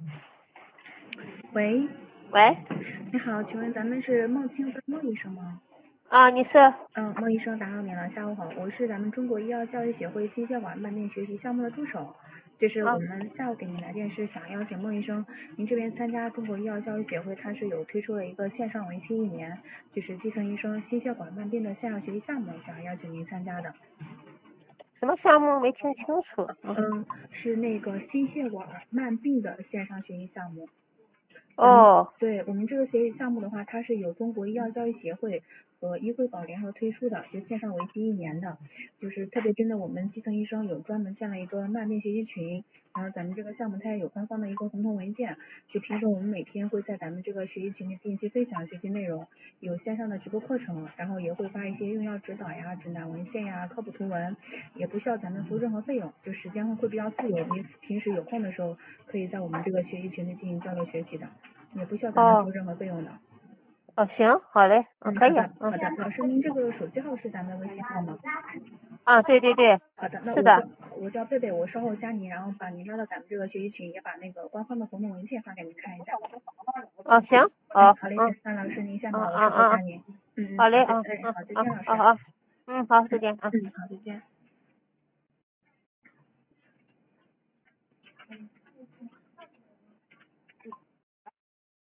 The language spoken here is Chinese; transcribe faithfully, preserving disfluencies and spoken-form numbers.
喂， 喂， 你好，请问咱们是孟青的孟医生吗？ 啊，你是？ 嗯，孟医生打扰您了，下午好，我是咱们中国医药教育协会心血管慢病学习项目的助手，就是啊， 我们下午给您来电是想邀请孟医生，您这边参加中国医药教育协会，它是有推出了一个线上为期一年，就是基层医生心血管慢病的线上学习项目，想邀请您参加的。 什么项目没听清楚？嗯， 嗯，是那个心血管慢病的线上学习项目。咱们哦， 对我们这个学习项目的话，它是由中国医药教育协会和医惠保联合推出的，就线上为期一年的，就是特别针对我们基层医生有专门建了一个慢病学习群，然后咱们这个项目它也有官方的一个红头文件，就平时我们每天会在咱们这个学习群里定期分享学习内容，有线上的直播课程，然后也会发一些用药指导呀、指南文献呀、科普图文，也不需要咱们付任何费用，就时间会会比较自由，你平时有空的时候可以在我们这个学习群里进行交流学习的。也不需要咱们收哦， 任何费用的。 哦，行，好嘞，嗯， 嗯， 可以， 好的， 嗯， 好的。老师，您这个手机号是咱们微信号吗？ 啊，对对对， 好的，那是的， 我叫我叫贝贝，我稍后加您，然后把您拉到咱们这个学习群，也把那个官方的活动文件发给您看一下。 哦，行， 哎， 哦， 好嘞， 嗯， 那老师您先嗯忙，我稍后嗯嗯嗯， 加您。嗯嗯， 好嘞， 好的， 嗯哎， 嗯好，再嗯， 见，老师。 好好，嗯，好，再见，嗯。 嗯，好，再见。